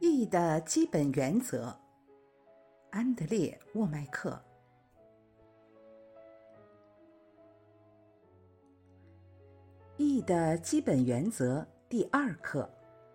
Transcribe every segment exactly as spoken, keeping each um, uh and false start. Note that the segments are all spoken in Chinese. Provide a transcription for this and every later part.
义的基本原则，安德烈·沃麦克。义的基本原则第二课。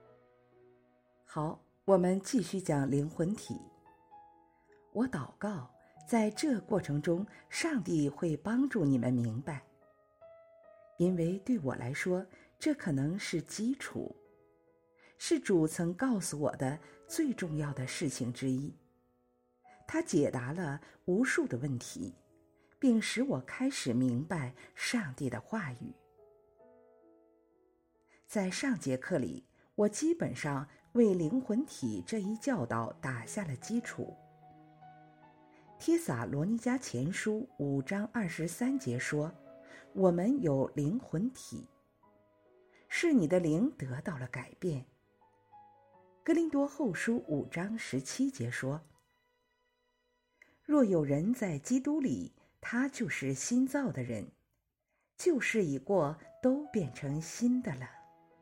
好，我们继续讲灵魂体。我祷告，在这过程中，上帝会帮助你们明白，因为对我来说，这可能是基础，是主曾告诉我的最重要的事情之一。他解答了无数的问题，并使我开始明白上帝的话语。在上节课里，我基本上为灵魂体这一教导打下了基础。帖撒罗尼迦前书五章二十三节说，我们有灵魂体，是你的灵得到了改变。哥林多后书五章十七节说，若有人在基督里，他就是新造的人，旧事已过，都变成新的了。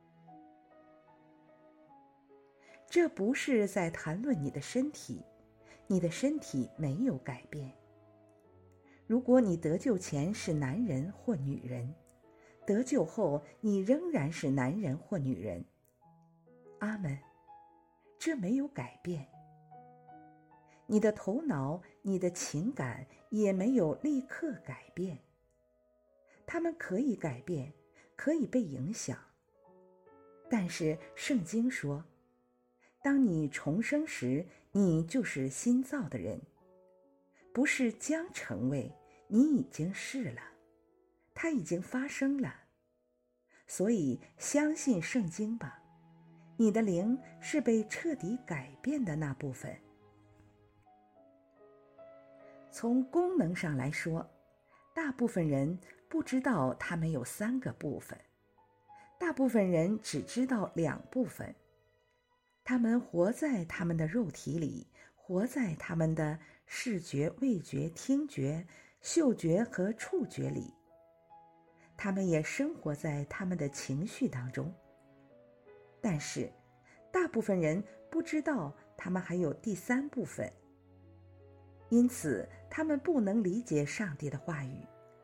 这不是在谈论你的身体，你的身体没有改变。如果你得救前是男人或女人，得救后你仍然是男人或女人。阿们，这没有改变。你的头脑、你的情感也没有立刻改变。它们可以改变，可以被影响。但是圣经说，当你重生时，你就是新造的人，不是将成为，你已经是了，它已经发生了。所以相信圣经吧，你的灵是被彻底改变的那部分。从功能上来说，大部分人不知道他们有三个部分，大部分人只知道两部分。他们活在他们的肉体里，活在他们的视觉、味觉、听觉、嗅觉和触觉里。他们也生活在他们的情绪当中。但是，大部分人不知道他们还有第三部分，因此他们不能理解上帝的话语。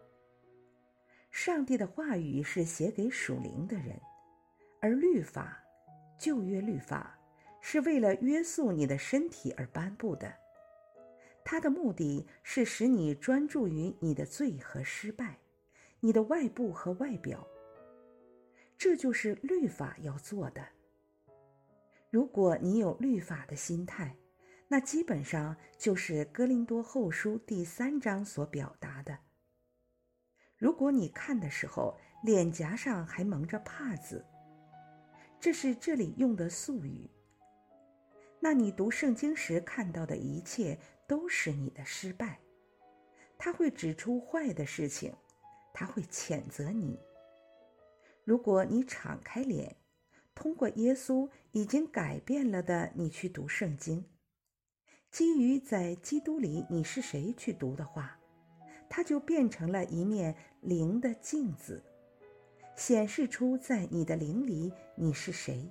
上帝的话语是写给属灵的人，而律法，旧约律法，是为了约束你的身体而颁布的。它的目的是使你专注于你的罪和失败，你的外部和外表。这就是律法要做的。如果你有律法的心态，那基本上就是哥林多后书第三章所表达的。如果你看的时候，脸颊上还蒙着帕子，这是这里用的俗语。那你读圣经时看到的一切都是你的失败。他会指出坏的事情，他会谴责你。如果你敞开脸，通过耶稣已经改变了的你去读圣经，基于在基督里你是谁去读的话，它就变成了一面灵的镜子，显示出在你的灵里你是谁。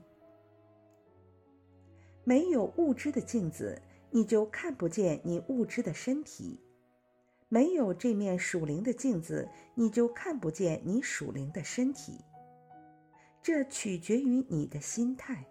没有物质的镜子，你就看不见你物质的身体；没有这面属灵的镜子，你就看不见你属灵的身体。这取决于你的心态。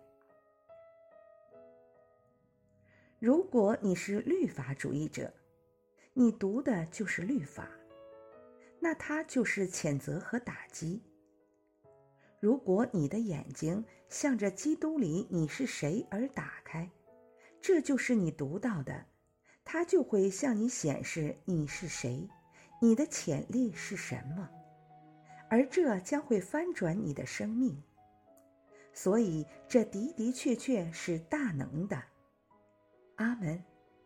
如果你是律法主义者，你读的就是律法，那它就是谴责和打击。如果你的眼睛向着基督里你是谁而打开，这就是你读到的，它就会向你显示你是谁，你的潜力是什么，而这将会翻转你的生命。所以这的的确确是大能的。阿们。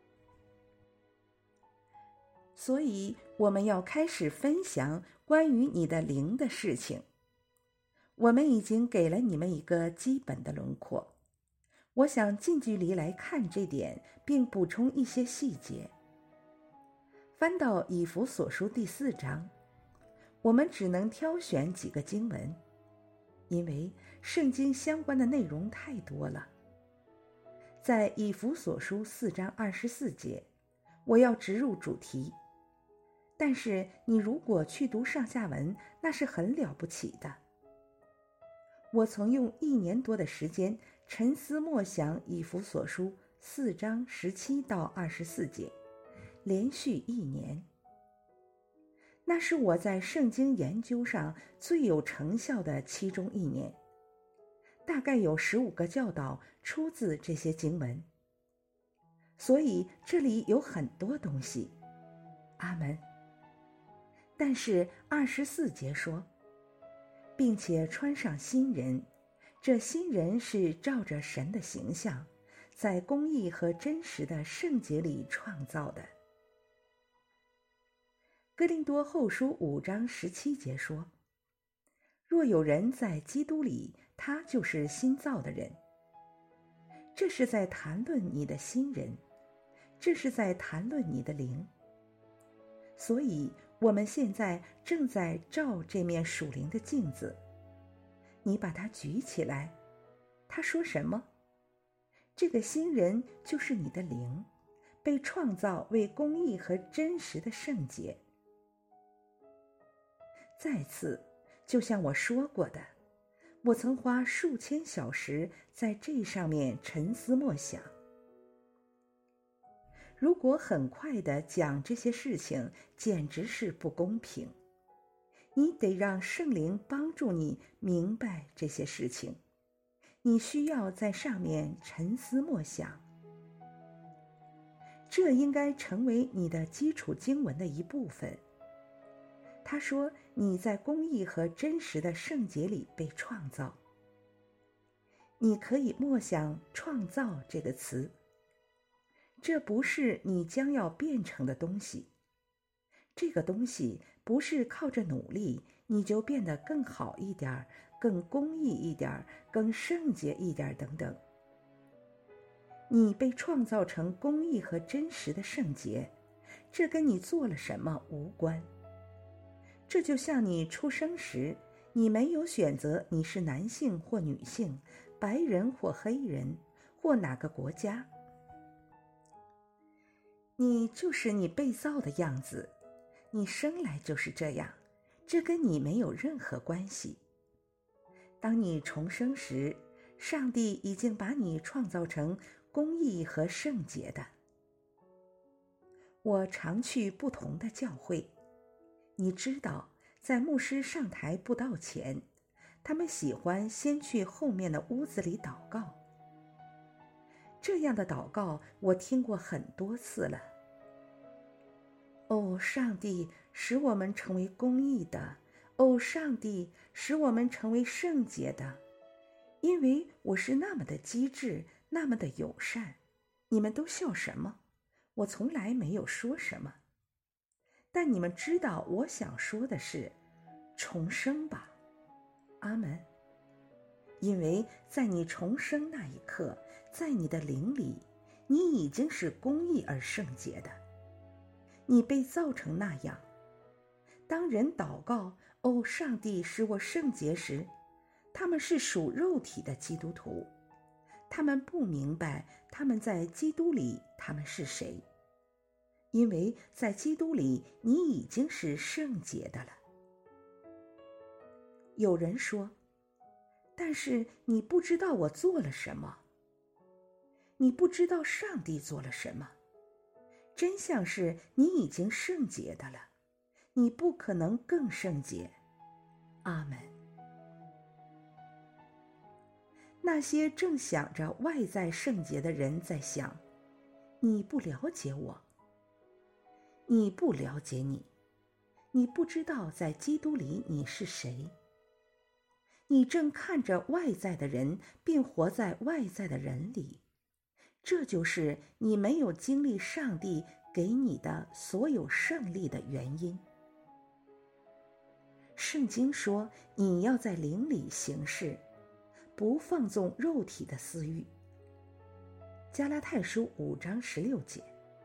所以我们要开始分享关于你的灵的事情。我们已经给了你们一个基本的轮廓，我想近距离来看这点，并补充一些细节。翻到以弗所书第四章，我们只能挑选几个经文，因为圣经相关的内容太多了。 在以弗所书四章二十四节，我要直入主题。但是你如果去读上下文，那是很了不起的。我曾用一年多的时间沉思默想以弗所书四章十七到二十四节，连续一年。那是我在圣经研究上最有成效的其中一年，大概有十五个教导出自这些经文。所以这里有很多东西。阿们。但是二十四节说，并且穿上新人，这新人是照着神的形象，在公义和真实的圣洁里创造的。哥林多后书五章十七节说，若有人在基督里，他就是新造的人。这是在谈论你的新人，这是在谈论你的灵。所以我们现在正在照这面属灵的镜子，你把它举起来，他说什么？这个新人就是你的灵，被创造为公义和真实的圣洁。再次，就像我说过的，我曾花数千小时在这上面沉思默想。如果很快地讲这些事情，简直是不公平。你得让圣灵帮助你明白这些事情，你需要在上面沉思默想。这应该成为你的基础经文的一部分。他说，你在公义和真实的圣洁里被创造。你可以默想创造这个词，这不是你将要变成的东西。这个东西不是靠着努力你就变得更好一点，更公义一点，更圣洁一点等等。你被创造成公义和真实的圣洁，这跟你做了什么无关。这就像你出生时，你没有选择你是男性或女性，白人或黑人，或哪个国家。你就是你被造的样子，你生来就是这样，这跟你没有任何关系。当你重生时，上帝已经把你创造成公义和圣洁的。我常去不同的教会，你知道，在牧师上台布道前，他们喜欢先去后面的屋子里祷告。这样的祷告我听过很多次了。哦，上帝，使我们成为公义的；哦，上帝，使我们成为圣洁的。因为我是那么的机智，那么的友善。你们都笑什么？我从来没有说什么。但你们知道我想说的是，重生吧。阿们。因为在你重生那一刻，在你的灵里，你已经是公义而圣洁的。你被造成那样。当人祷告，哦，上帝使我圣洁时，他们是属肉体的基督徒，他们不明白他们在基督里他们是谁，因为在基督里你已经是圣洁的了。有人说，但是你不知道我做了什么，你不知道上帝做了什么。真相是你已经圣洁的了，你不可能更圣洁。阿们。那些正想着外在圣洁的人在想，你不了解我，你不了解你，你不知道在基督里你是谁。你正看着外在的人，并活在外在的人里，这就是你没有经历上帝给你的所有胜利的原因。圣经说，你要在灵里行事，不放纵肉体的私欲。加拉太书五章十六节。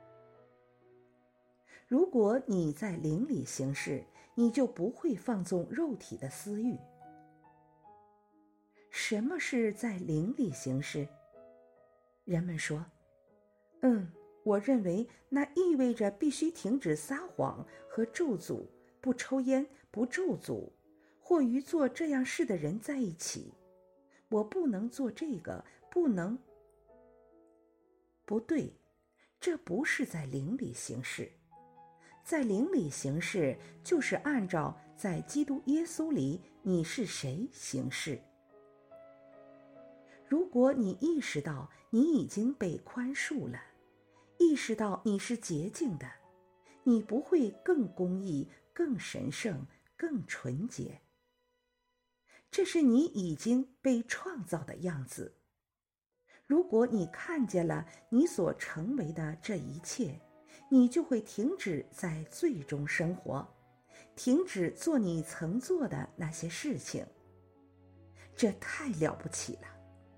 如果你在灵里行事，你就不会放纵肉体的私欲。什么是在灵里行事？ 人们说，嗯，我认为那意味着必须停止撒谎和咒诅，不抽烟，不咒诅，或与做这样事的人在一起。我不能做这个，不能。不对，这不是在灵里行事。在灵里行事，就是按照在基督耶稣里你是谁行事。如果你意识到你已经被宽恕了，意识到你是洁净的，你不会更公义、更神圣、更纯洁。这是你已经被创造的样子。如果你看见了你所成为的这一切，你就会停止在罪中生活，停止做你曾做的那些事情。这太了不起了。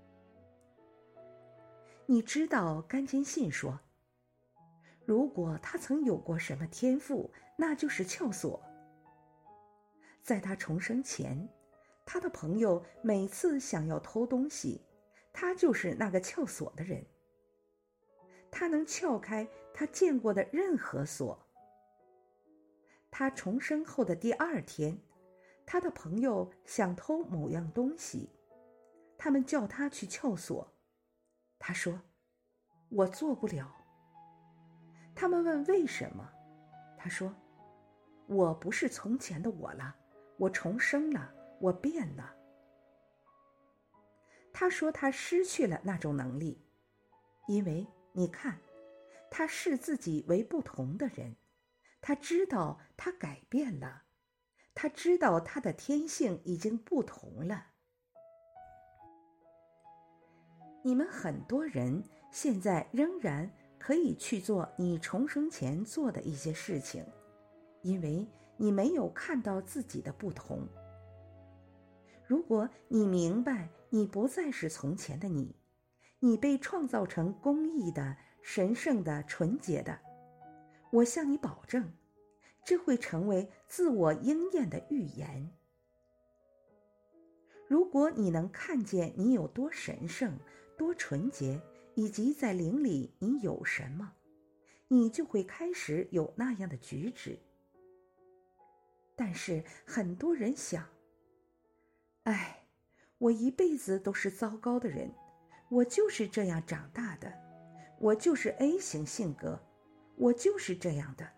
你知道甘坚信说，如果他曾有过什么天赋，那就是撬锁。在他重生前，他的朋友每次想要偷东西，他就是那个撬锁的人。他能撬开他见过的任何锁。他重生后的第二天，他的朋友想偷某样东西，他们叫他去撬锁。他说，我做不了。他们问为什么，他说，我不是从前的我了，我重生了，我变了。他说他失去了那种能力，因为你看，他视自己为不同的人，他知道他改变了，他知道他的天性已经不同了。你们很多人现在仍然可以去做你重生前做的一些事情，因为你没有看到自己的不同。如果你明白你不再是从前的你，你被创造成公义的、神圣的、纯洁的，我向你保证，这会成为自我应验的预言。如果你能看见你有多神圣、多纯洁，以及在灵里你有什么，你就会开始有那样的举止。但是很多人想，哎，我一辈子都是糟糕的人，我就是这样长大的，我就是 A 型性格，我就是这样的。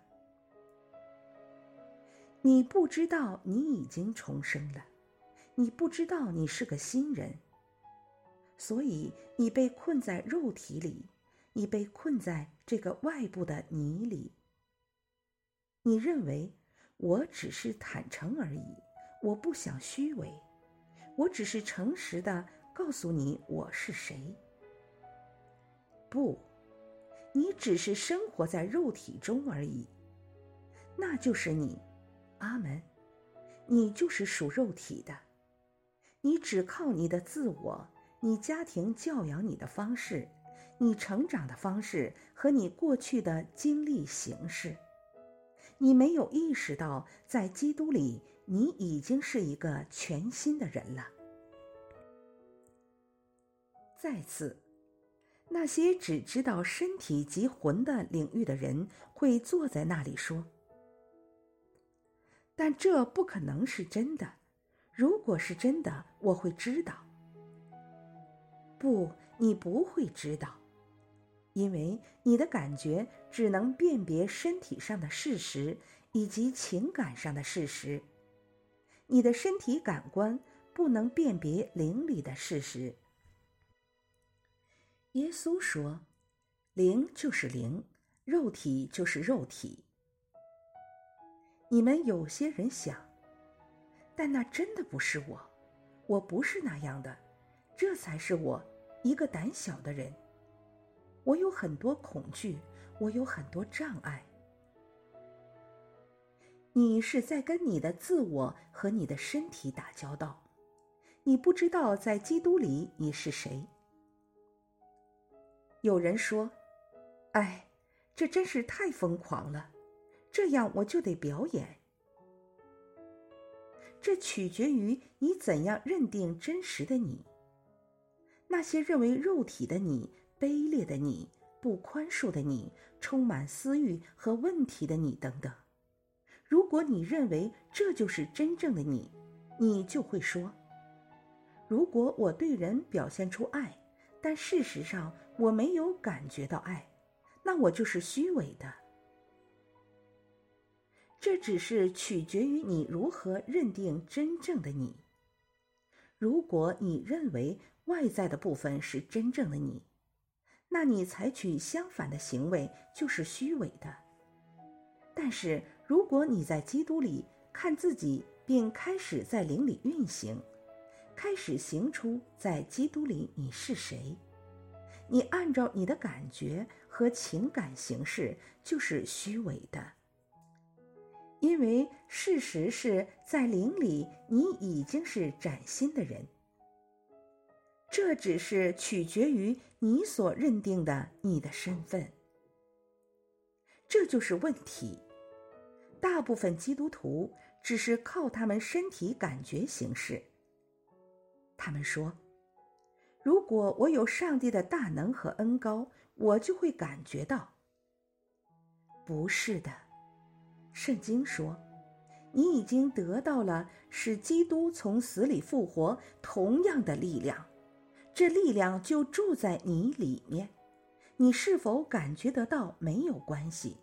你不知道你已经重生了，你不知道你是个新人，所以你被困在肉体里，你被困在这个外部的泥里。你认为我只是坦诚而已，我不想虚伪，我只是诚实地告诉你我是谁。不，你只是生活在肉体中而已，那就是你。阿门。你就是属肉体的，你只靠你的自我，你家庭教养你的方式，你成长的方式和你过去的经历形式。你没有意识到在基督里你已经是一个全新的人了。再次，那些只知道身体及魂的领域的人会坐在那里说，但这不可能是真的，如果是真的，我会知道。不，你不会知道，因为你的感觉只能辨别身体上的事实以及情感上的事实，你的身体感官不能辨别灵里的事实。耶稣说，灵就是灵，肉体就是肉体。你们有些人想，但那真的不是我，我不是那样的，这才是我，一个胆小的人。我有很多恐惧，我有很多障碍。你是在跟你的自我和你的身体打交道，你不知道在基督里你是谁。有人说，哎，这真是太疯狂了，这样我就得表演。这取决于你怎样认定真实的你。那些认为肉体的你卑劣的你、不宽恕的你、充满私欲和问题的你等等。如果你认为这就是真正的你，你就会说，如果我对人表现出爱，但事实上我没有感觉到爱，那我就是虚伪的。这只是取决于你如何认定真正的你。如果你认为外在的部分是真正的你，那你采取相反的行为就是虚伪的。但是如果你在基督里看自己，并开始在灵里运行，开始行出在基督里你是谁，你按照你的感觉和情感行事，就是虚伪的。因为事实是在灵里你已经是崭新的人，这只是取决于你所认定的你的身份。这就是问题。大部分基督徒只是靠他们身体感觉行事。他们说，如果我有上帝的大能和恩膏，我就会感觉到。不是的，圣经说，你已经得到了使基督从死里复活同样的力量，这力量就住在你里面，你是否感觉得到没有关系。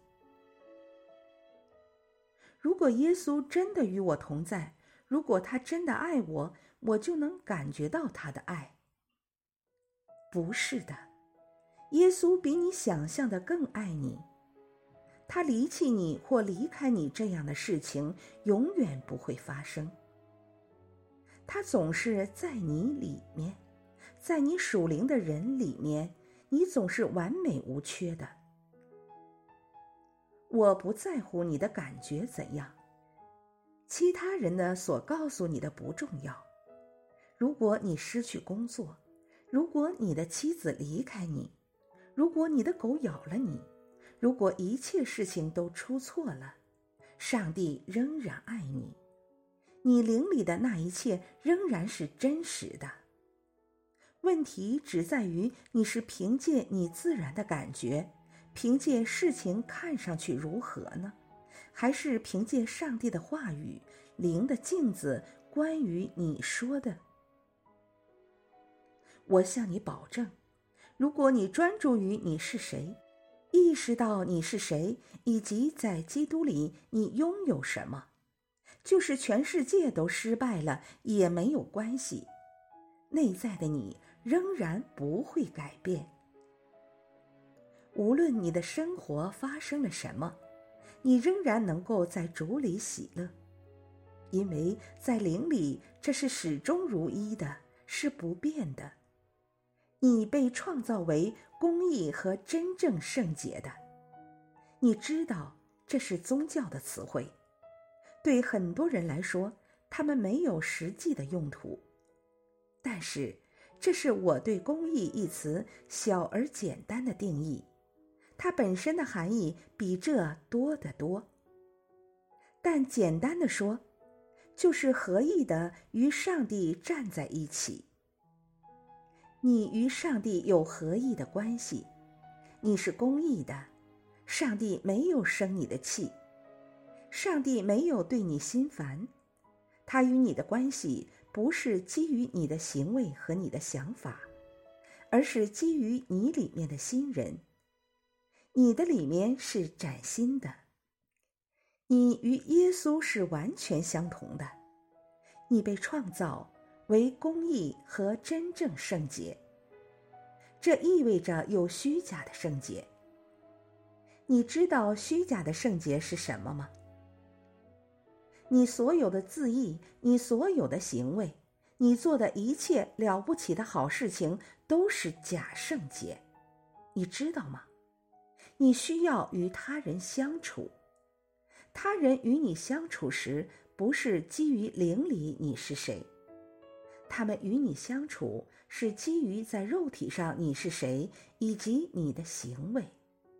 如果耶稣真的与我同在，如果他真的爱我，我就能感觉到他的爱。不是的，耶稣比你想象的更爱你。他离弃你或离开你这样的事情永远不会发生。他总是在你里面，在你属灵的人里面，你总是完美无缺的。我不在乎你的感觉怎样，其他人的所告诉你的不重要。如果你失去工作，如果你的妻子离开你，如果你的狗咬了你，如果一切事情都出错了，上帝仍然爱你，你灵里的那一切仍然是真实的。问题只在于你是凭借你自然的感觉，凭借事情看上去如何呢？还是凭借上帝的话语，灵的镜子关于你说的？我向你保证，如果你专注于你是谁，意识到你是谁，以及在基督里你拥有什么，就是全世界都失败了也没有关系，内在的你仍然不会改变。无论你的生活发生了什么，你仍然能够在主里喜乐，因为在灵里这是始终如一的，是不变的。你被创造为公义和真正圣洁的。你知道这是宗教的词汇，对很多人来说，他们没有实际的用途。但是这是我对公义一词小而简单的定义，它本身的含义比这多得多。但简单的说，就是合意的与上帝站在一起。你与上帝有合意的关系，你是公义的，上帝没有生你的气，上帝没有对你心烦，他与你的关系不是基于你的行为和你的想法，而是基于你里面的新人。你的里面是崭新的，你与耶稣是完全相同的，你被创造为公义和真正圣洁，这意味着有虚假的圣洁。你知道虚假的圣洁是什么吗？你所有的自义，你所有的行为，你做的一切了不起的好事情都是假圣洁，你知道吗？你需要与他人相处，他人与你相处时，不是基于灵里你是谁，他们与你相处是基于在肉体上你是谁，以及你的行为。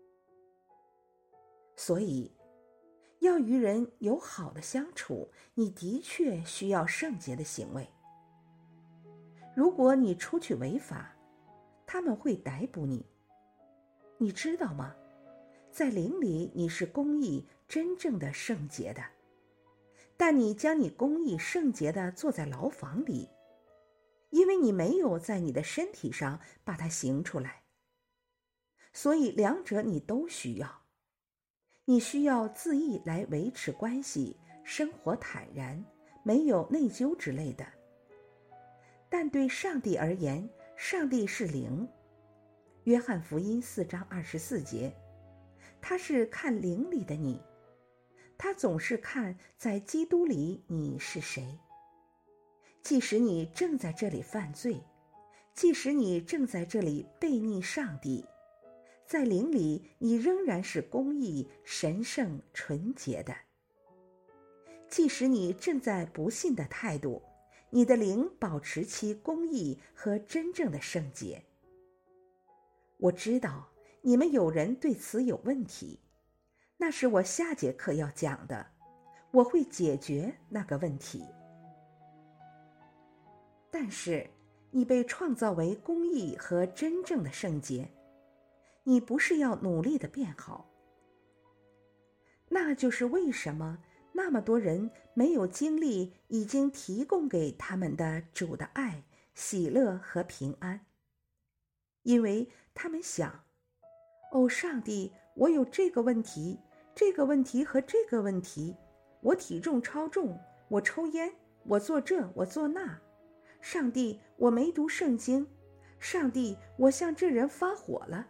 所以要与人有好的相处，你的确需要圣洁的行为。如果你出去违法， 他们会逮捕你。你知道吗？在灵里你是公义真正的圣洁的，但你将你公义圣洁的坐在牢房里，因为你没有在你的身体上把它行出来。所以两者你都需要。你需要自义来维持关系，生活坦然，没有内疚之类的。但对上帝而言，上帝是灵。约翰福音四章二十四节，他是看灵里的你，他总是看在基督里你是谁。即使你正在这里犯罪，即使你正在这里悖逆上帝，在灵里你仍然是公义、神圣、纯洁的。即使你正在不信的态度，你的灵保持其公义和真正的圣洁。我知道你们有人对此有问题，那是我下节课要讲的，我会解决那个问题。但是你被创造为公义和真正的圣洁，你不是要努力的变好。那就是为什么那么多人没有经历已经提供给他们的主的爱、喜乐和平安。因为他们想，哦，上帝，我有这个问题，这个问题和这个问题，我体重超重，我抽烟，我做这，我做那。上帝，我没读圣经。上帝，我向这人发火了。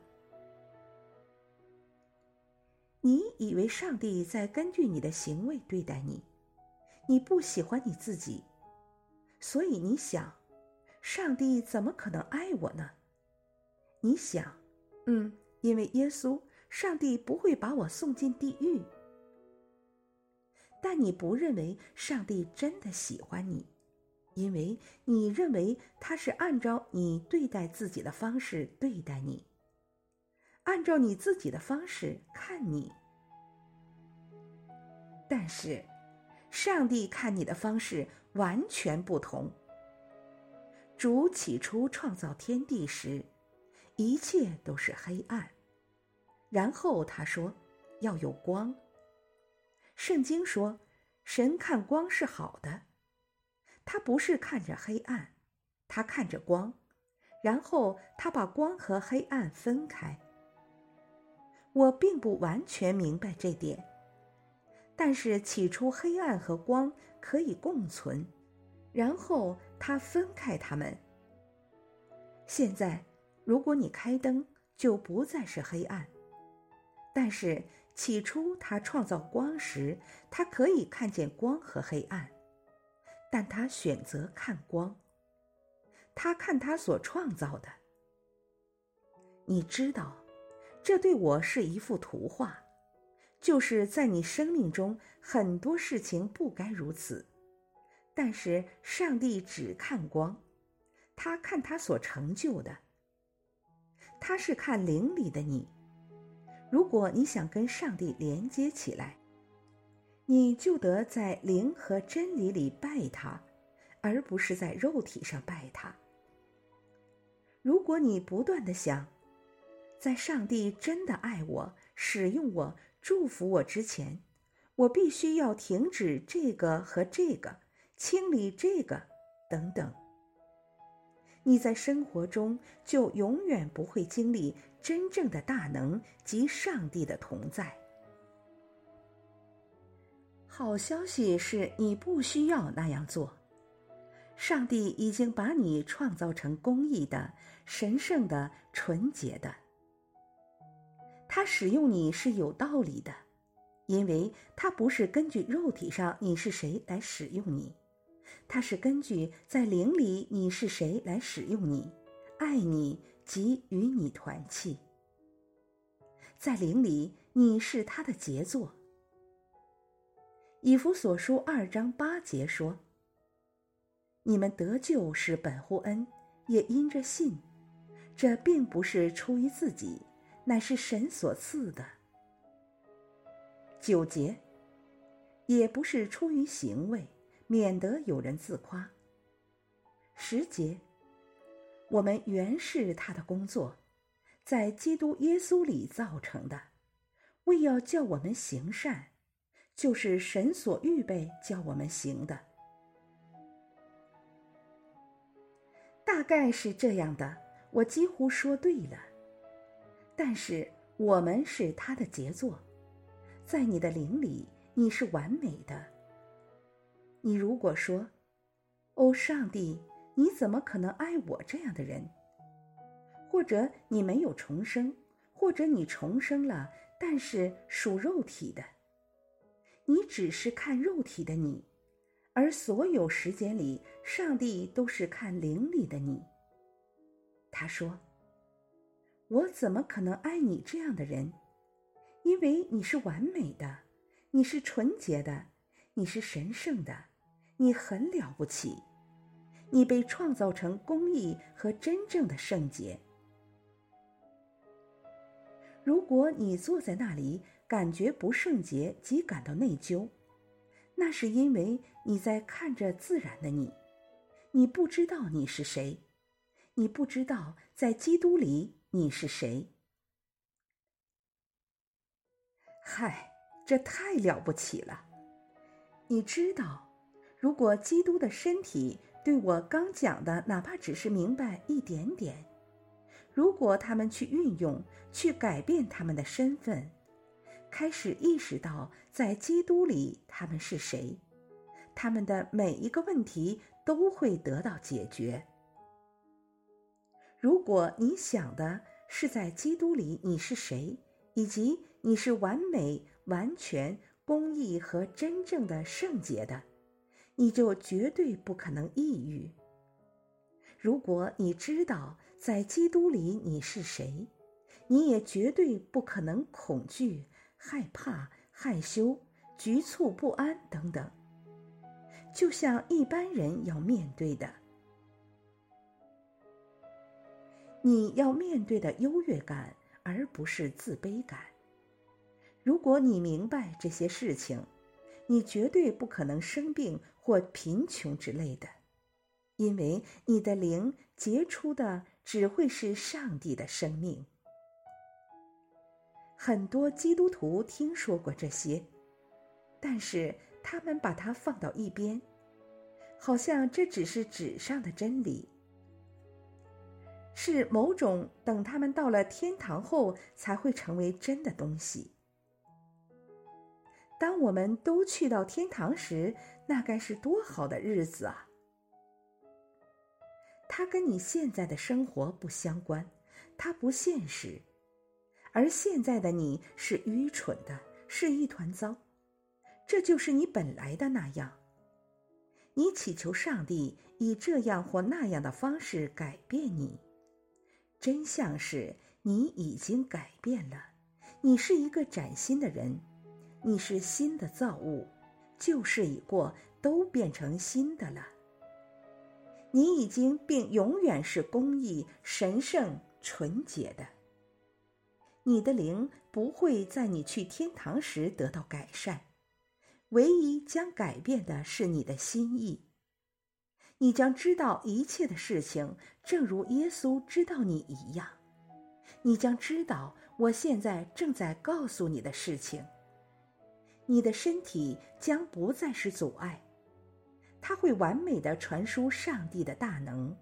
你以为上帝在根据你的行为对待你，你不喜欢你自己，所以你想，上帝怎么可能爱我呢？你想，嗯，因为耶稣，上帝不会把我送进地狱。但你不认为上帝真的喜欢你，因为你认为他是按照你对待自己的方式对待你，按照你自己的方式看你。但是，上帝看你的方式完全不同。主起初创造天地时，一切都是黑暗。然后他说，要有光。圣经说，神看光是好的。他不是看着黑暗，他看着光，然后他把光和黑暗分开。我并不完全明白这点，但是起初黑暗和光可以共存，然后他分开它们。现在如果你开灯，就不再是黑暗。但是起初他创造光时，他可以看见光和黑暗，但他选择看光。他看他所创造的。你知道，这对我是一幅图画，就是在你生命中很多事情不该如此，但是上帝只看光，他看他所成就的。他是看灵里的你。如果你想跟上帝连接起来，你就得在灵和真理里拜他，而不是在肉体上拜他。如果你不断地想，在上帝真的爱我、使用我、祝福我之前，我必须要停止这个和这个，清理这个，等等。你在生活中就永远不会经历真正的大能及上帝的同在。好消息是你不需要那样做。上帝已经把你创造成公义的、神圣的、纯洁的。他使用你是有道理的，因为他不是根据肉体上你是谁来使用你，他是根据在灵里你是谁来使用你，爱你及与你团契。在灵里你是他的杰作。以弗所书二章八节说，你们得救是本乎恩，也因着信，这并不是出于自己，乃是神所赐的。九节，也不是出于行为，免得有人自夸。十节， 我们原是他的工作，在基督耶稣里造成的，为要叫我们行善，就是神所预备叫我们行的。大概是这样的，我几乎说对了。但是我们是他的杰作，在你的灵里，你是完美的。你如果说，哦，上帝，你怎么可能爱我这样的人？或者你没有重生，或者你重生了，但是属肉体的。你只是看肉体的你，而所有时间里，上帝都是看灵里的你。他说，我怎么可能爱你这样的人？因为你是完美的，你是纯洁的，你是神圣的，你很了不起，你被创造成公义和真正的圣洁。如果你坐在那里感觉不圣洁即感到内疚，那是因为你在看着自然的你，你不知道你是谁，你不知道在基督里你是谁。嗨，这太了不起了！你知道，如果基督的身体对我刚讲的哪怕只是明白一点点，如果他们去运用，去改变他们的身份，开始意识到在基督里他们是谁，他们的每一个问题都会得到解决。如果你想的是在基督里你是谁，以及你是完美、完全、公义和真正的圣洁的，你就绝对不可能抑郁。如果你知道在基督里你是谁，你也绝对不可能恐惧、害怕、害羞、局促不安等等，就像一般人要面对的。你要面对的优越感，而不是自卑感。如果你明白这些事情，你绝对不可能生病或贫穷之类的，因为你的灵结出的只会是上帝的生命。很多基督徒听说过这些，但是他们把它放到一边，好像这只是纸上的真理，是某种等他们到了天堂后才会成为真的东西。当我们都去到天堂时，那该是多好的日子啊！它跟你现在的生活不相关，它不现实，而现在的你是愚蠢的，是一团糟，这就是你本来的那样。你祈求上帝以这样或那样的方式改变你，真相是你已经改变了，你是一个崭新的人，你是新的造物，旧事已过，都变成新的了。你已经并永远是公义、神圣、纯洁的。你的灵不会在你去天堂时得到改善，唯一将改变的是你的心意。你将知道一切的事情，正如耶稣知道你一样。你将知道我现在正在告诉你的事情。你的身体将不再是阻碍，它会完美地传输上帝的大能。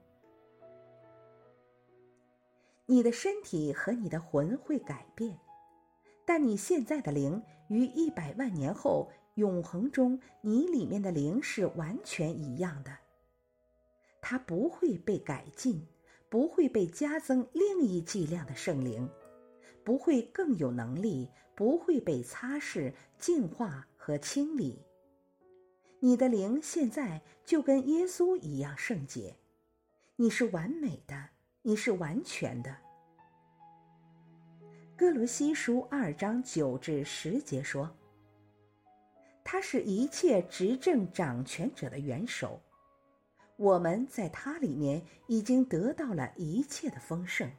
你的身体和你的魂会改变，但你现在的灵于一百万年后永恒中，你里面的灵是完全一样的。它不会被改进，不会被加增另一剂量的圣灵，不会更有能力，不会被擦拭、净化和清理。你的灵现在就跟耶稣一样圣洁，你是完美的，你是完全的。哥罗西书二章九至十节说，他是一切执政掌权者的元首，我们在他里面已经得到了一切的丰盛。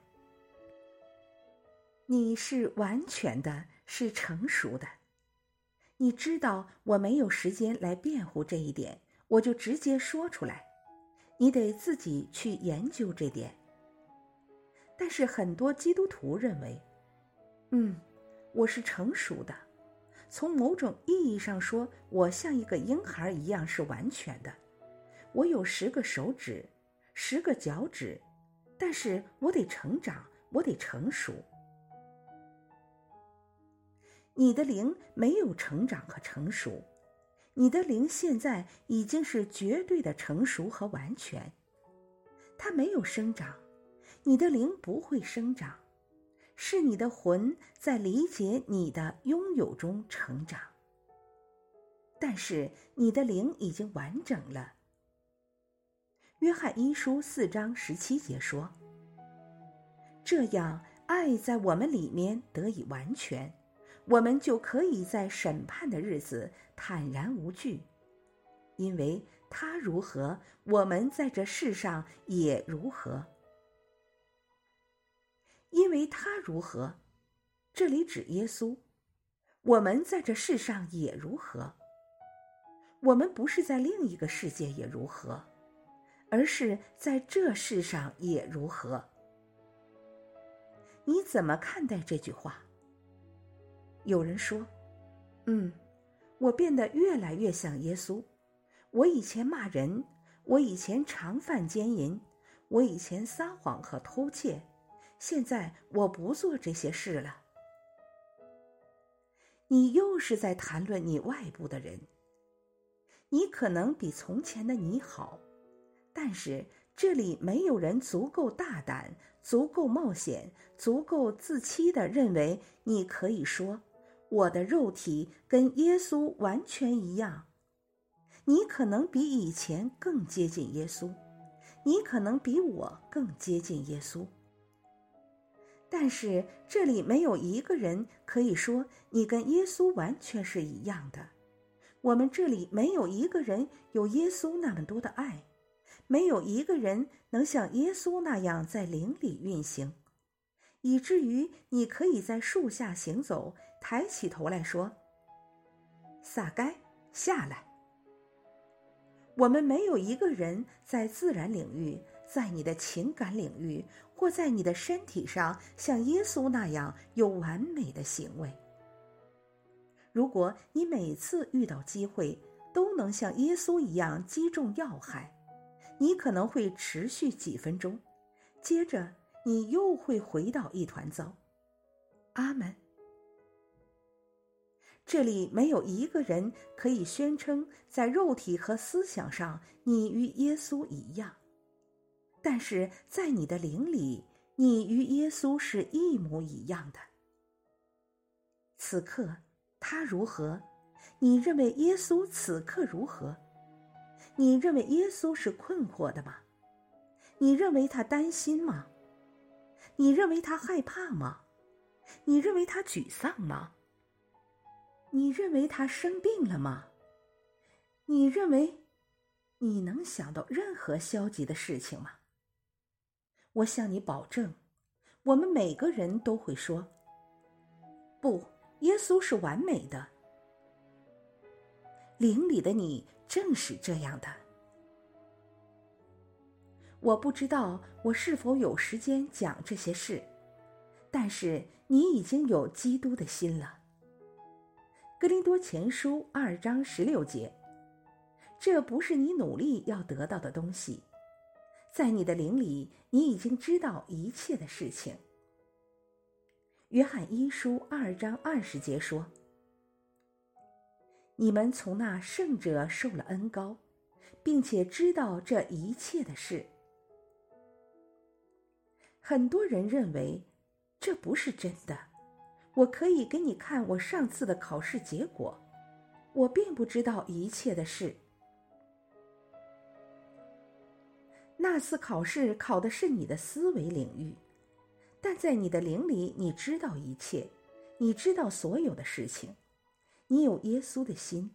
你是完全的，是成熟的。你知道我没有时间来辩护这一点，我就直接说出来。你得自己去研究这点， 但是很多基督徒认为，嗯，我是成熟的，从某种意义上说，我像一个婴孩一样是完全的。我有十个手指，十个脚趾，但是我得成长，我得成熟。你的灵没有成长和成熟，你的灵现在已经是绝对的成熟和完全。它没有生长，你的灵不会生长，是你的魂在理解你的拥有中成长。但是你的灵已经完整了。约翰一书四章十七节说，这样爱在我们里面得以完全，我们就可以在审判的日子坦然无惧，因为他如何，我们在这世上也如何。因为他如何，这里指耶稣，我们在这世上也如何。我们不是在另一个世界也如何，而是在这世上也如何。你怎么看待这句话？有人说，嗯，我变得越来越像耶稣。我以前骂人，我以前常犯奸淫，我以前撒谎和偷窃，现在我不做这些事了。你又是在谈论你外部的人。你可能比从前的你好，但是这里没有人足够大胆，足够冒险，足够自欺地认为你可以说，我的肉体跟耶稣完全一样。你可能比以前更接近耶稣，你可能比我更接近耶稣。但是这里没有一个人可以说你跟耶稣完全是一样的。我们这里没有一个人有耶稣那么多的爱，没有一个人能像耶稣那样在灵里运行，以至于你可以在树下行走，抬起头来说，撒该，下来。我们没有一个人在自然领域，在你的情感领域，或在你的身体上像耶稣那样有完美的行为。如果你每次遇到机会都能像耶稣一样击中要害，你可能会持续几分钟，接着你又会回到一团糟。阿们。这里没有一个人可以宣称在肉体和思想上你与耶稣一样，但是在你的灵里，你与耶稣是一模一样的。此刻他如何？你认为耶稣此刻如何？你认为耶稣是困惑的吗？你认为他担心吗？你认为他害怕吗？你认为他沮丧吗？你认为他生病了吗？你认为你能想到任何消极的事情吗？我向你保证，我们每个人都会说，不，耶稣是完美的。灵里的你正是这样的。我不知道我是否有时间讲这些事，但是你已经有基督的心了。哥林多前书二章十六节，这不是你努力要得到的东西，在你的灵里，你已经知道一切的事情。约翰一书二章二十节说，你们从那圣者受了恩膏，并且知道这一切的事。很多人认为这不是真的。我可以给你看我上次的考试结果，我并不知道一切的事。那次考试考的是你的思维领域，但在你的灵里，你知道一切，你知道所有的事情，你有耶稣的心。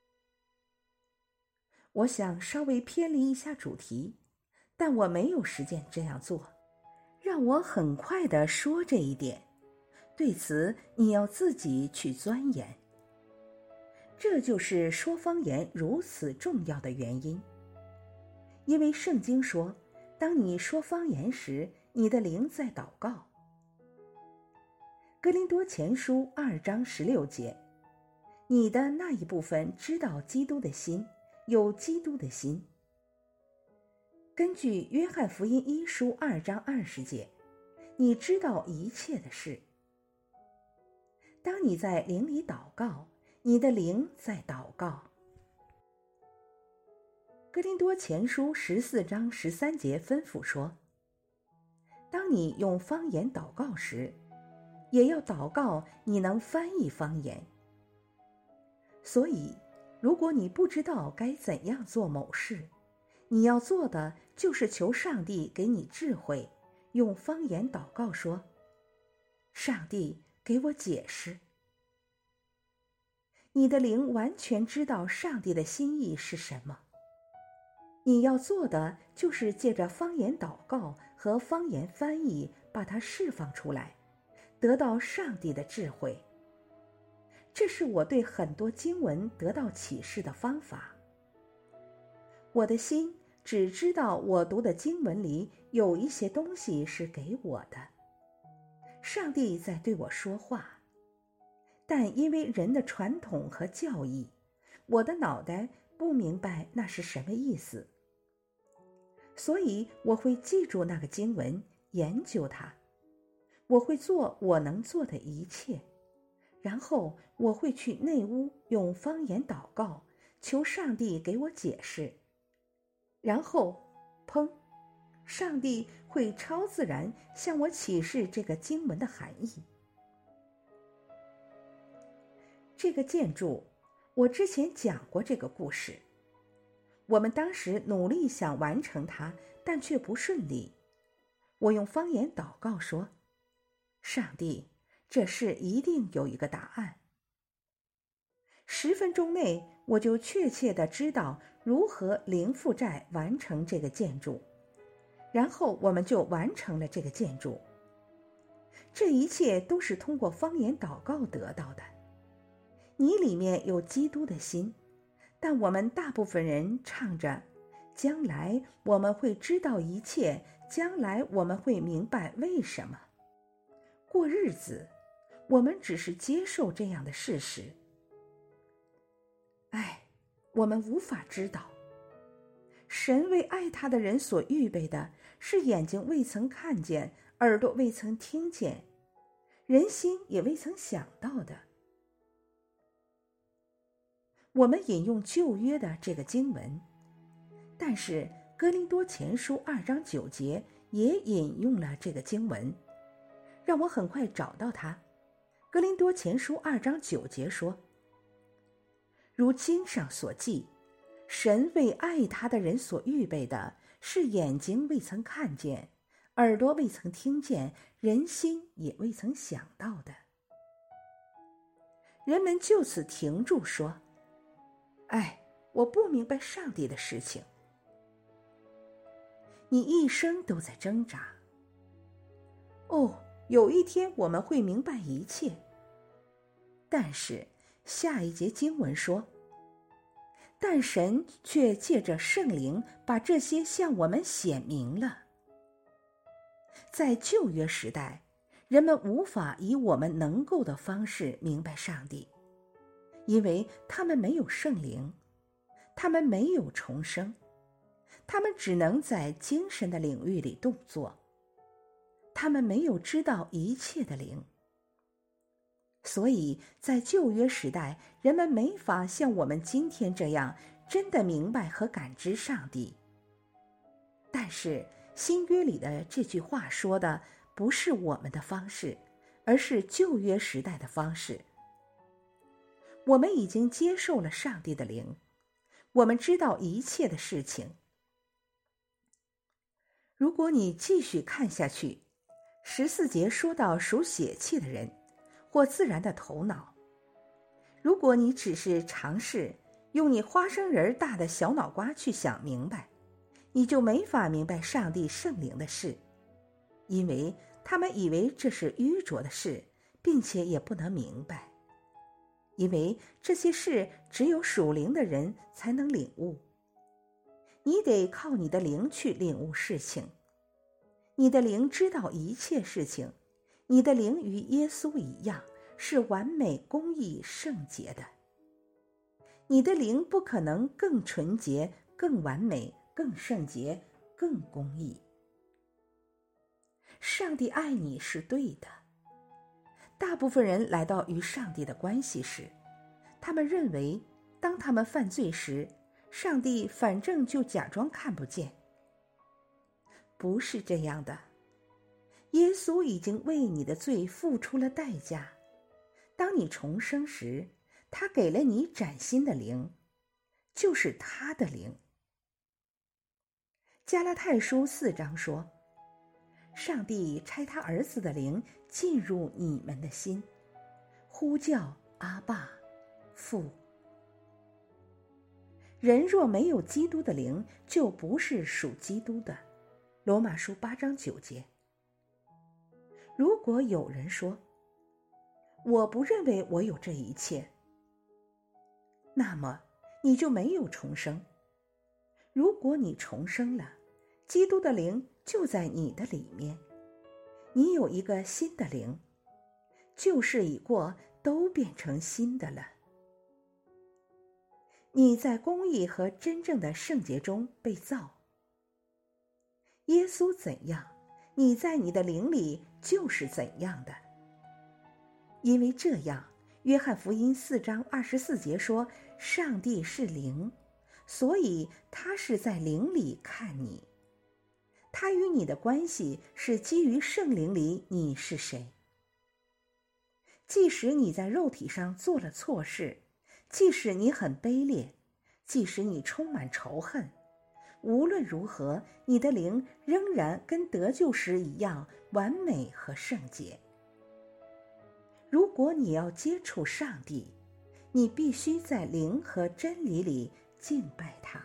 我想稍微偏离一下主题，但我没有时间这样做，让我很快地说这一点。对此，你要自己去钻研。这就是说方言如此重要的原因。因为圣经说，当你说方言时， 你的灵在祷告。哥林多前书二章十六节，你的那一部分知道基督的心，有基督的心。根据约翰福音一书二章二十节，你知道一切的事。当你在灵里祷告，你的灵在祷告。哥林多前书十四章十三节吩咐说，当你用方言祷告时，也要祷告你能翻译方言。所以，如果你不知道该怎样做某事，你要做的就是求上帝给你智慧，用方言祷告说，上帝给我解释。你的灵完全知道上帝的心意是什么。你要做的就是借着方言祷告和方言翻译把它释放出来，得到上帝的智慧。这是我对很多经文得到启示的方法。我的心只知道我读的经文里有一些东西是给我的，上帝在对我说话，但因为人的传统和教义，我的脑袋不明白那是什么意思。所以我会记住那个经文，研究它。我会做我能做的一切，然后我会去内屋用方言祷告，求上帝给我解释。然后，砰，上帝会超自然向我启示这个经文的含义。这个建筑，我之前讲过这个故事。我们当时努力想完成它，但却不顺利。我用方言祷告说，上帝，这事一定有一个答案。十分钟内，我就确切地知道如何零负债完成这个建筑，然后我们就完成了这个建筑。这一切都是通过方言祷告得到的。你里面有基督的心，但我们大部分人唱着，将来我们会知道一切，将来我们会明白为什么。过日子，我们只是接受这样的事实。唉，我们无法知道，神为爱他的人所预备的是眼睛未曾看见，耳朵未曾听见，人心也未曾想到的。我们引用旧约的这个经文，但是哥林多前书二章九节也引用了这个经文，让我很快找到它。哥林多前书二章九节说，如经上所记，神为爱他的人所预备的是眼睛未曾看见，耳朵未曾听见，人心也未曾想到的。人们就此停住说，哎，我不明白上帝的事情。你一生都在挣扎。哦，有一天我们会明白一切。但是下一节经文说，但神却借着圣灵把这些向我们显明了。在旧约时代，人们无法以我们能够的方式明白上帝，因为他们没有圣灵，他们没有重生，他们只能在精神的领域里动作，他们没有知道一切的灵。所以在旧约时代，人们没法像我们今天这样真的明白和感知上帝。但是新约里的这句话说的不是我们的方式，而是旧约时代的方式。我们已经接受了上帝的灵，我们知道一切的事情。如果你继续看下去，十四节说到属血气的人或自然的头脑，如果你只是尝试用你花生仁大的小脑瓜去想明白，你就没法明白上帝圣灵的事，因为他们以为这是愚拙的事，并且也不能明白，因为这些事只有属灵的人才能领悟。你得靠你的灵去领悟事情， 你的灵知道一切事情，你的灵与耶稣一样，是完美、公义、圣洁的。你的灵不可能更纯洁、更完美、更圣洁、更公义。上帝爱你是对的。大部分人来到与上帝的关系时，他们认为当他们犯罪时，上帝反正就假装看不见。不是这样的，耶稣已经为你的罪付出了代价。当你重生时，他给了你崭新的灵，就是他的灵。加拉太书四章说，上帝差他儿子的灵进入你们的心，呼叫阿爸，父。人若没有基督的灵，就不是属基督的。罗马书八章九节。如果有人说，我不认为我有这一切，那么你就没有重生。如果你重生了，基督的灵就在你的里面，你有一个新的灵，旧事已过，都变成新的了。你在公义和真正的圣洁中被造。耶稣怎样，你在你的灵里就是怎样的。因为这样，约翰福音四章二十四节说，上帝是灵，所以他是在灵里看你。他与你的关系是基于圣灵里你是谁。即使你在肉体上做了错事，即使你很卑劣，即使你充满仇恨，无论如何，你的灵仍然跟得救时一样完美和圣洁。如果你要接触上帝，你必须在灵和真理里敬拜他。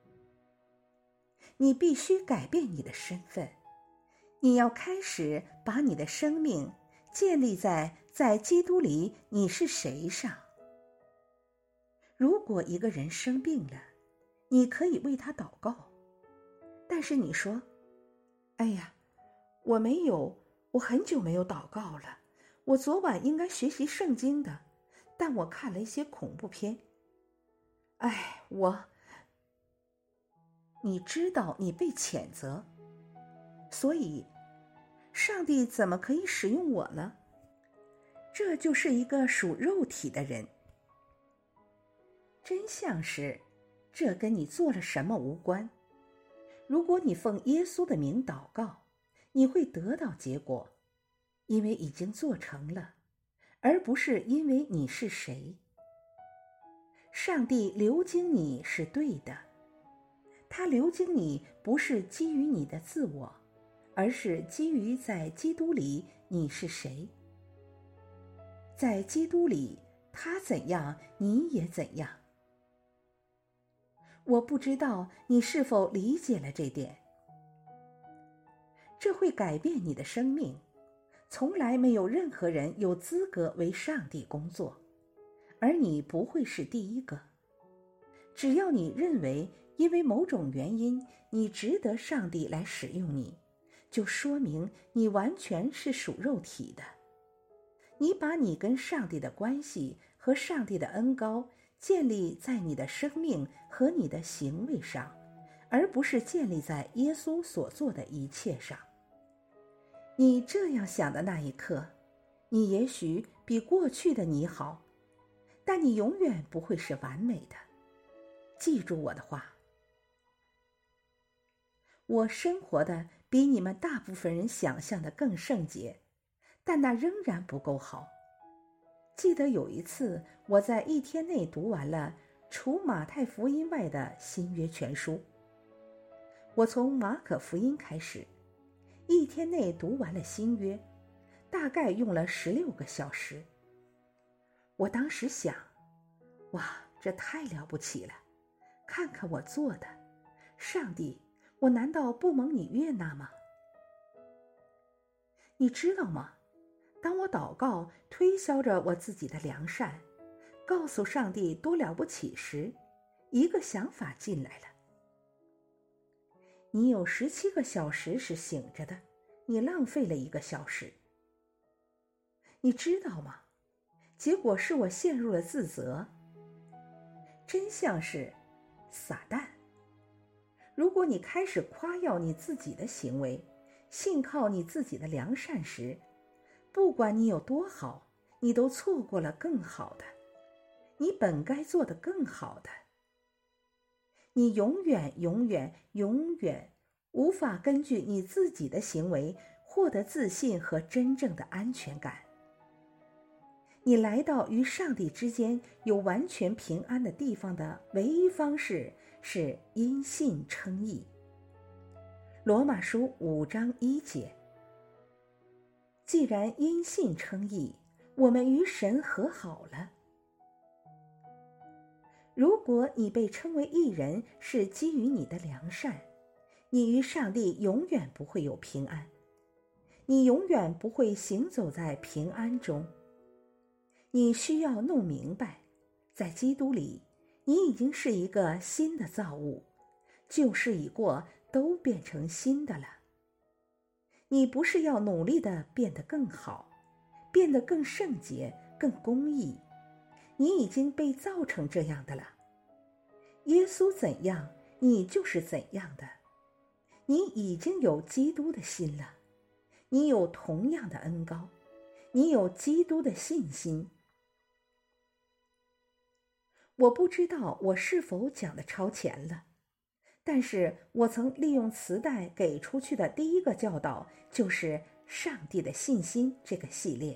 你必须改变你的身份，你要开始把你的生命建立在在基督里你是谁上。如果一个人生病了，你可以为他祷告，但是你说，哎呀，我没有，我很久没有祷告了，我昨晚应该学习圣经的，但我看了一些恐怖片。哎，我，你知道你被谴责，所以上帝怎么可以使用我呢？这就是一个属肉体的人。真相是，这跟你做了什么无关。如果你奉耶稣的名祷告，你会得到结果，因为已经做成了，而不是因为你是谁。上帝流经你是对的，他流经你不是基于你的自我，而是基于在基督里你是谁。在基督里，他怎样，你也怎样。我不知道你是否理解了这点。这会改变你的生命。从来没有任何人有资格为上帝工作，而你不会是第一个。只要你认为因为某种原因你值得上帝来使用你，就说明你完全是属肉体的。你把你跟上帝的关系和上帝的恩膏建立在你的生命和你的行为上，而不是建立在耶稣所做的一切上。你这样想的那一刻，你也许比过去的你好，但你永远不会是完美的。记住我的话，我生活的比你们大部分人想象的更圣洁，但那仍然不够好。记得有一次，我在一天内读完了除马太福音外的新约全书。我从马可福音开始，一天内读完了新约，大概用了十六个小时。我当时想，哇，这太了不起了，看看我做的，上帝，我难道不蒙你悦纳吗？你知道吗？当我祷告推销着我自己的良善，告诉上帝多了不起时，一个想法进来了。你有十七个小时是醒着的， 你浪费了一个小时。你知道吗？结果是我陷入了自责。真相是，撒旦。如果你开始夸耀你自己的行为，信靠你自己的良善时，不管你有多好，你都错过了更好的，你本该做的更好的。你永远永远永远无法根据你自己的行为获得自信和真正的安全感。你来到与上帝之间有完全平安的地方的唯一方式是因信称义。罗马书五章一节。既然因信称义，我们与神和好了。如果你被称为义人是基于你的良善，你与上帝永远不会有平安，你永远不会行走在平安中。你需要弄明白，在基督里，你已经是一个新的造物，旧事已过，都变成新的了。你不是要努力地变得更好，变得更圣洁、更公义，你已经被造成这样的了。耶稣怎样，你就是怎样的。你已经有基督的心了，你有同样的恩膏，你有基督的信心。我不知道我是否讲得超前了，但是我曾利用磁带给出去的第一个教导就是上帝的信心这个系列。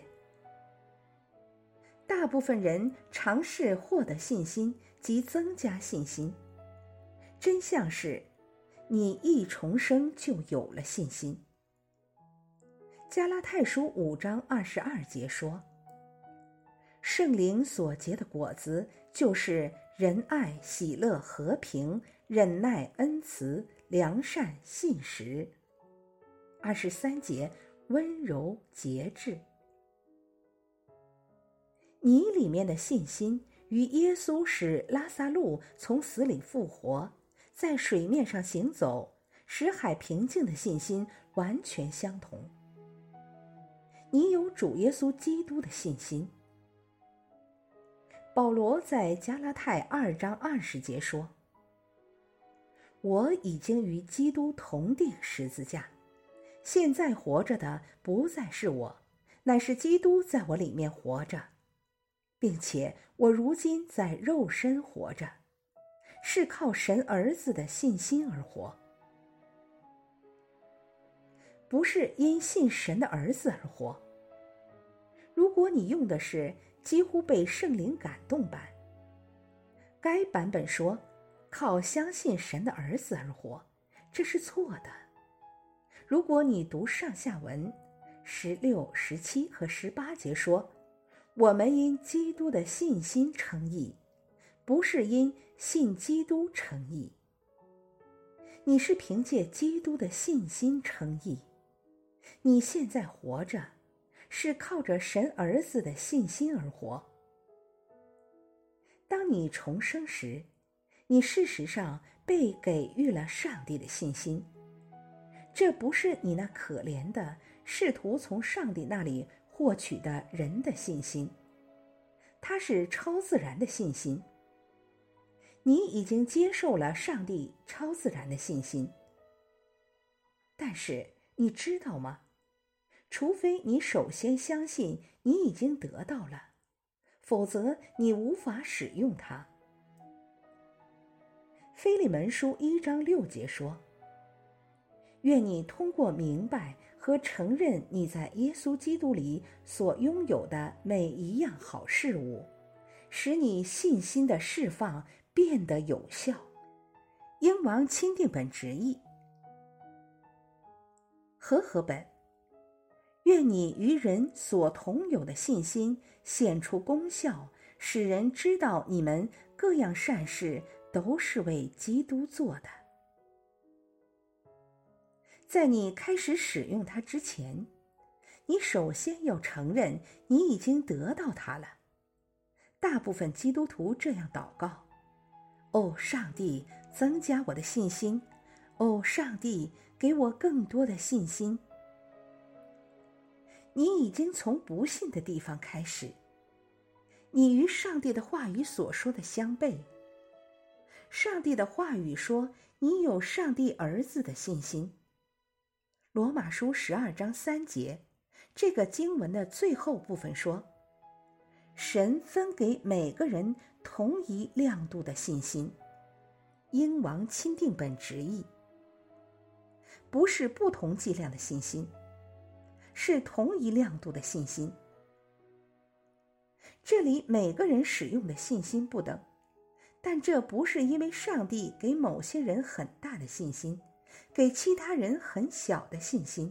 大部分人尝试获得信心及增加信心，真相是你一重生就有了信心。加拉太书五章二十二节说，圣灵所结的果子就是仁爱、喜乐、和平、忍耐、恩慈、良善、信实。二十三节，温柔、节制。你里面的信心与耶稣使拉撒路从死里复活，在水面上行走，使海平静的信心完全相同。你有主耶稣基督的信心。保罗在加拉太二章二十节说，我已经与基督同定十字架，现在活着的不再是我，乃是基督在我里面活着，并且我如今在肉身活着，是靠神儿子的信心而活，不是因信神的儿子而活。如果你用的是几乎被圣灵感动版，该版本说靠相信神的儿子而活，这是错的。如果你读上下文十六、十七和十八节说，我们因基督的信心称义，不是因信基督称义。你是凭借基督的信心称义，你现在活着是靠着神儿子的信心而活。当你重生时，你事实上被给予了上帝的信心，这不是你那可怜的试图从上帝那里获取的人的信心，它是超自然的信心。你已经接受了上帝超自然的信心，但是你知道吗？除非你首先相信你已经得到了，否则你无法使用它。腓利门书一章六节说，愿你通过明白和承认你在耶稣基督里所拥有的每一样好事物，使你信心的释放变得有效。英王钦定本直译。和合本，愿你于人所同有的信心显出功效，使人知道你们各样善事都是为基督做的。在你开始使用它之前，你首先要承认你已经得到它了。大部分基督徒这样祷告：哦，上帝，增加我的信心；哦，上帝，给我更多的信心。 你已经从不信的地方开始，你与上帝的话语所说的相悖。上帝的话语说，你有上帝儿子的信心。罗马书十二章三节，这个经文的最后部分说，神分给每个人同一亮度的信心。英王钦定本直译，不是不同剂量的信心，是同一亮度的信心。这里每个人使用的信心不等，但这不是因为上帝给某些人很大的信心，给其他人很小的信心。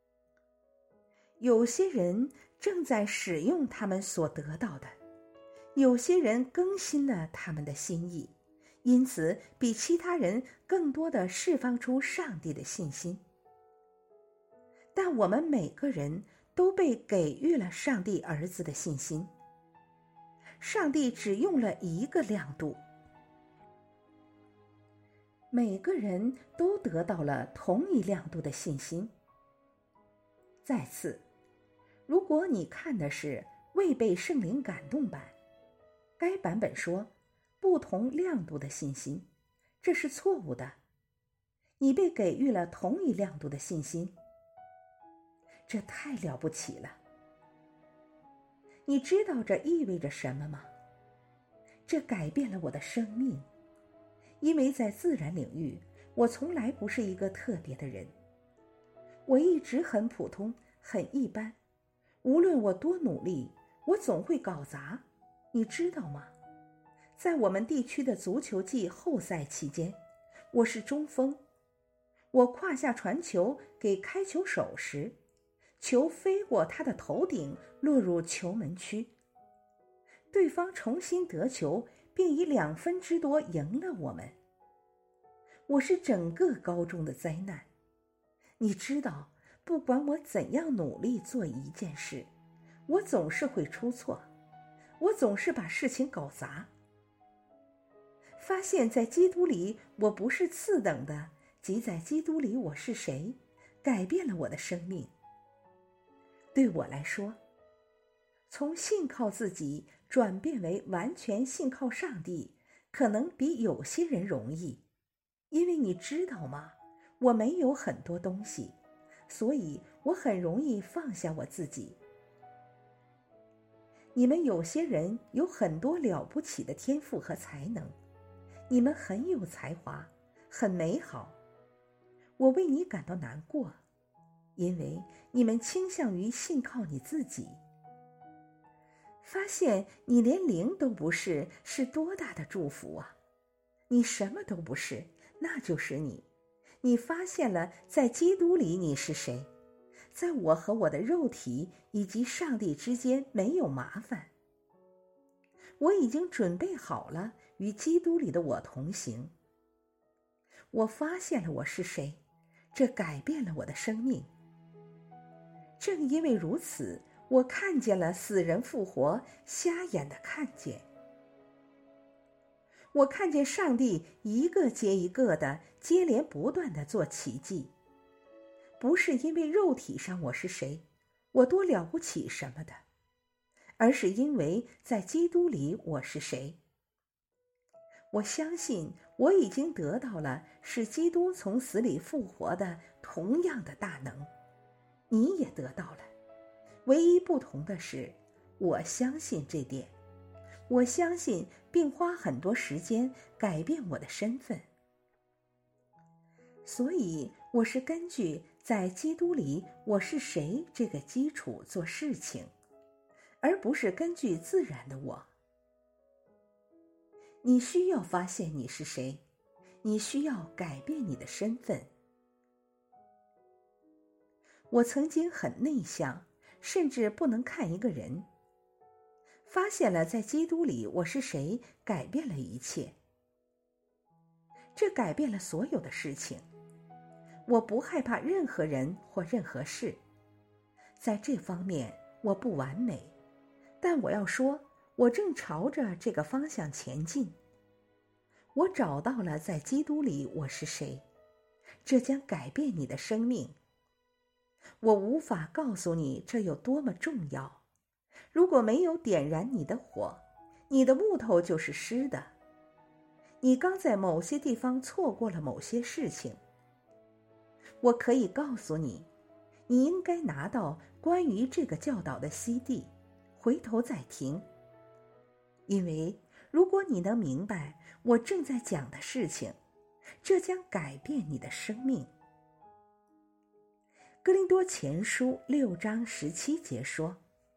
有些人正在使用他们所得到的，有些人更新了他们的心意，因此比其他人更多地释放出上帝的信心。但我们每个人都被给予了上帝儿子的信心。上帝只用了一个亮度，每个人都得到了同一亮度的信心。再次，如果你看的是未被圣灵感动版，该版本说不同亮度的信心，这是错误的。你被给予了同一亮度的信心，这太了不起了。你知道这意味着什么吗？这改变了我的生命，因为在自然领域，我从来不是一个特别的人，我一直很普通，很一般。无论我多努力，我总会搞砸，你知道吗？在我们地区的足球季后赛期间，我是中锋，我胯下传球给开球手时，球飞过他的头顶，落入球门区。对方重新得球，并以两分之多赢了我们。我是整个高中的灾难。你知道，不管我怎样努力做一件事，我总是会出错，我总是把事情搞砸。发现在基督里我不是次等的，即在基督里我是谁，改变了我的生命。对我来说，从信靠自己转变为完全信靠上帝，可能比有些人容易。因为你知道吗？我没有很多东西，所以我很容易放下我自己。你们有些人有很多了不起的天赋和才能，你们很有才华，很美好。我为你感到难过，因为你们倾向于信靠你自己。发现你连零都不是，是多大的祝福啊！你什么都不是，那就是你。你发现了在基督里你是谁，在我和我的肉体以及上帝之间没有麻烦。我已经准备好了与基督里的我同行。我发现了我是谁，这改变了我的生命。正因为如此，我看见了死人复活，瞎眼的看见。我看见上帝一个接一个的接连不断的做奇迹，不是因为肉体上我是谁，我多了不起什么的，而是因为在基督里我是谁。我相信我已经得到了使基督从死里复活的同样的大能，你也得到了。唯一不同的是，我相信这点，我相信并花很多时间改变我的身份。所以我是根据在基督里我是谁这个基础做事情，而不是根据自然的我。你需要发现你是谁，你需要改变你的身份。我曾经很内向，甚至不能看一个人。发现了在基督里我是谁，改变了一切。这改变了所有的事情。我不害怕任何人或任何事。在这方面我不完美，但我要说，我正朝着这个方向前进。我找到了在基督里我是谁，这将改变你的生命。 我无法告诉你这有多么重要。如果没有点燃你的火，你的木头就是湿的。你刚在某些地方错过了某些事情。我可以告诉你，你应该拿到关于这个教导的 C D， 回头再听。因为如果你能明白我正在讲的事情，这将改变你的生命。哥林多前书六章十七节说，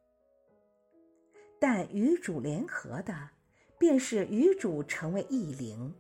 但与主联合的，便是与主成为一灵。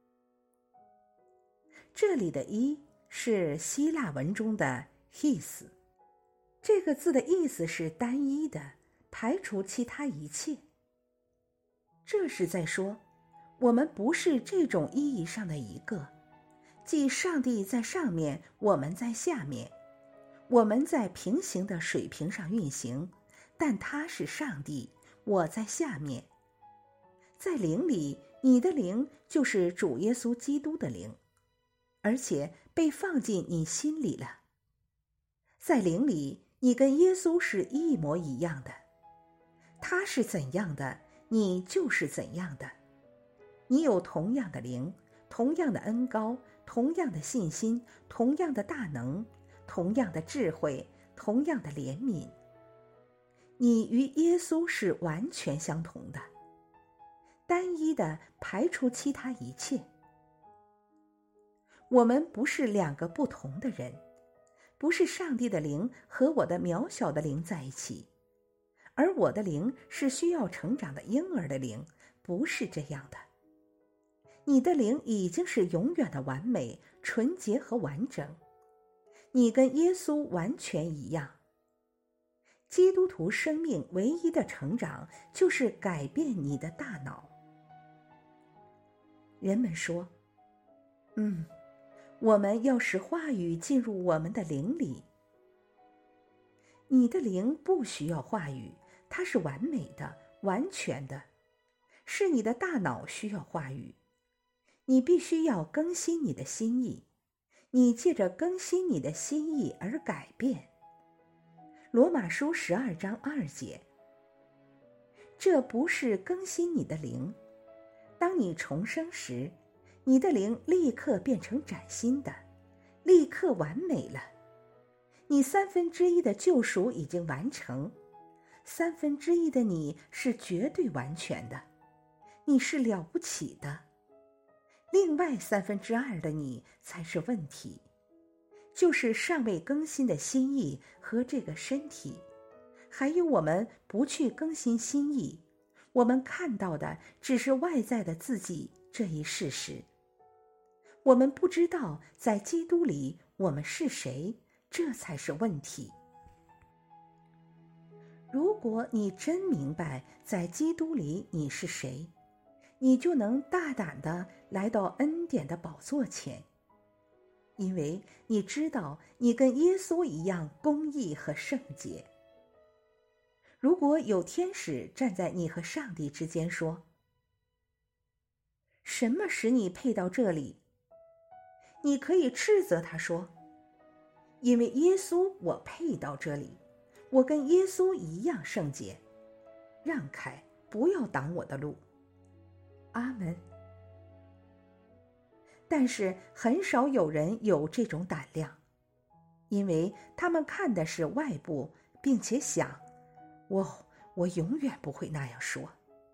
这里的一是希腊文中的 his， 这个字的意思是单一的，排除其他一切。这是在说，我们不是这种意义上的一个，即上帝在上面，我们在下面，我们在平行的水平上运行，但他是上帝，我在下面。在灵里，你的灵就是主耶稣基督的灵，而且被放进你心里了。在灵里，你跟耶稣是一模一样的，他是怎样的，你就是怎样的。你有同样的灵，同样的恩膏，同样的信心，同样的大能，同样的智慧，同样的怜悯。你与耶稣是完全相同的，单一的排除其他一切。我们不是两个不同的人，不是上帝的灵和我的渺小的灵在一起，而我的灵是需要成长的婴儿的灵，不是这样的。你的灵已经是永远的完美、纯洁和完整，你跟耶稣完全一样。基督徒生命唯一的成长就是改变你的大脑。人们说，嗯，我们要使话语进入我们的灵里。你的灵不需要话语，它是完美的、完全的，是你的大脑需要话语。你必须要更新你的心意，你借着更新你的心意而改变。罗马书十二章二节，这不是更新你的灵。当你重生时，你的灵立刻变成崭新的，立刻完美了。你三分之一的救赎已经完成，三分之一的你是绝对完全的，你是了不起的。另外三分之二的你才是问题，就是尚未更新的心意和这个身体，还有我们不去更新心意，我们看到的只是外在的自己这一事实。我们不知道在基督里我们是谁，这才是问题。如果你真明白在基督里你是谁，你就能大胆地来到恩典的宝座前，因为你知道你跟耶稣一样公义和圣洁。如果有天使站在你和上帝之间说，什么使你配到这里？你可以斥责他说，因为耶稣我配到这里，我跟耶稣一样圣洁，让开，不要挡我的路。阿门。但是很少有人有这种胆量，因为他们看的是外部，并且想，我我永远不会那样说。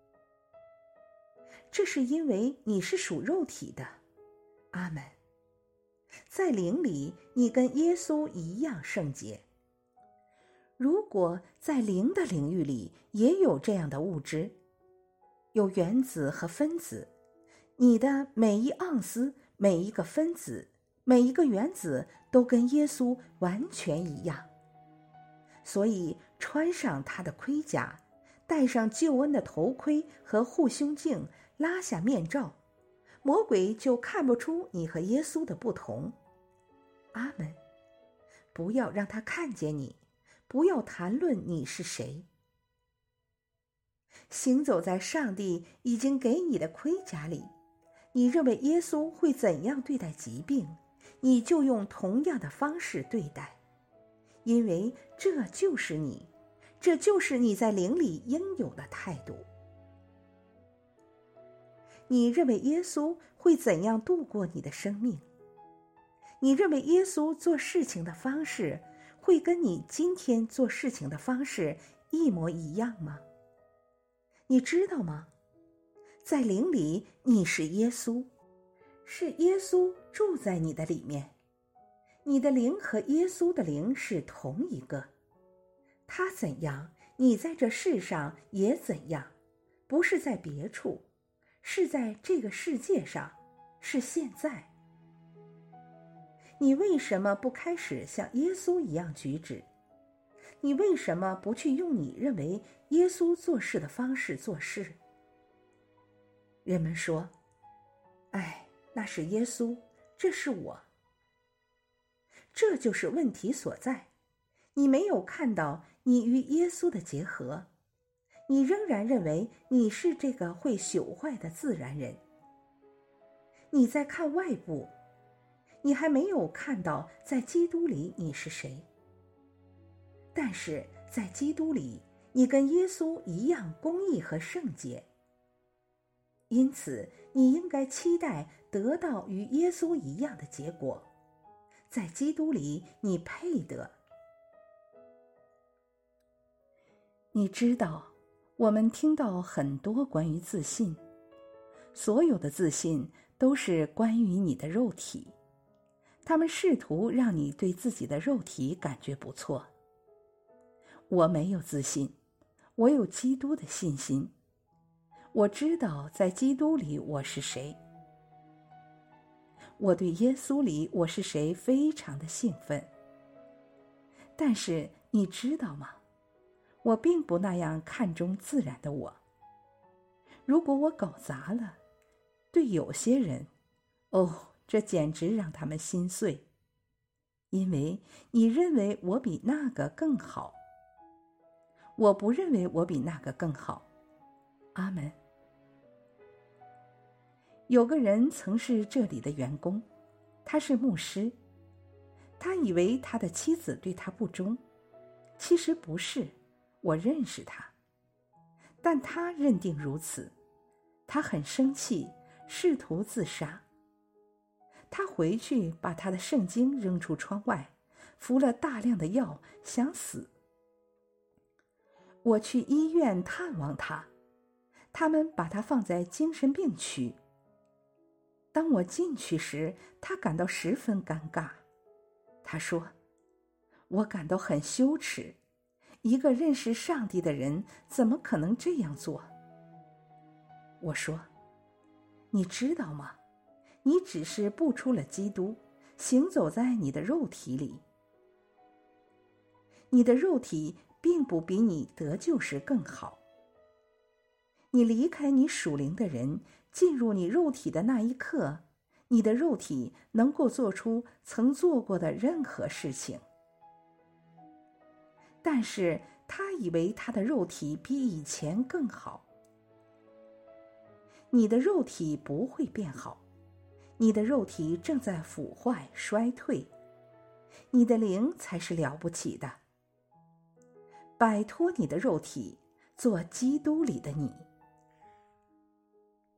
这是因为你是属肉体的。阿门。在灵里，你跟耶稣一样圣洁。如果在灵的领域里也有这样的物质，有原子和分子，你的每一盎司、每一个分子、每一个原子都跟耶稣完全一样。所以穿上他的盔甲，戴上救恩的头盔和护胸镜，拉下面罩，魔鬼就看不出你和耶稣的不同。阿们。不要让他看见你，不要谈论你是谁。行走在上帝已经给你的盔甲里，你认为耶稣会怎样对待疾病，你就用同样的方式对待。 因为这就是你，这就是你在灵里应有的态度。你认为耶稣会怎样度过你的生命？你认为耶稣做事情的方式会跟你今天做事情的方式一模一样吗？你知道吗？在灵里你是耶稣，是耶稣住在你的里面，你的灵和耶稣的灵是同一个。他怎样，你在这世上也怎样，不是在别处，是在这个世界上，是现在。你为什么不开始像耶稣一样举止？你为什么不去用你认为耶稣做事的方式做事？人们说，哎，那是耶稣，这是我。这就是问题所在，你没有看到你与耶稣的结合，你仍然认为你是这个会朽坏的自然人。你在看外部，你还没有看到在基督里你是谁。但是在基督里，你跟耶稣一样公义和圣洁，因此你应该期待得到与耶稣一样的结果。在基督里你配得。你知道，我们听到很多关于自信，所有的自信都是关于你的肉体，他们试图让你对自己的肉体感觉不错。我没有自信，我有基督的信心。我知道在基督里我是谁。我对耶稣里我是谁非常的兴奋。但是你知道吗？我并不那样看重自然的我。如果我搞砸了，对有些人，哦，这简直让他们心碎，因为你认为我比那个更好。我不认为我比那个更好。阿们。有个人曾是这里的员工，他是牧师。他以为他的妻子对他不忠，其实不是，我认识他。但他认定如此，他很生气，试图自杀。他回去把他的圣经扔出窗外，服了大量的药，想死。我去医院探望他，他们把他放在精神病区。当我进去时，他感到十分尴尬。他说，我感到很羞耻，一个认识上帝的人怎么可能这样做？我说，你知道吗？你只是步出了基督，行走在你的肉体里。你的肉体并不比你得救时更好。你离开你属灵的人，进入你肉体的那一刻，你的肉体能够做出曾做过的任何事情。但是他以为他的肉体比以前更好。你的肉体不会变好，你的肉体正在腐坏衰退，你的灵才是了不起的。摆脱你的肉体，做基督里的你。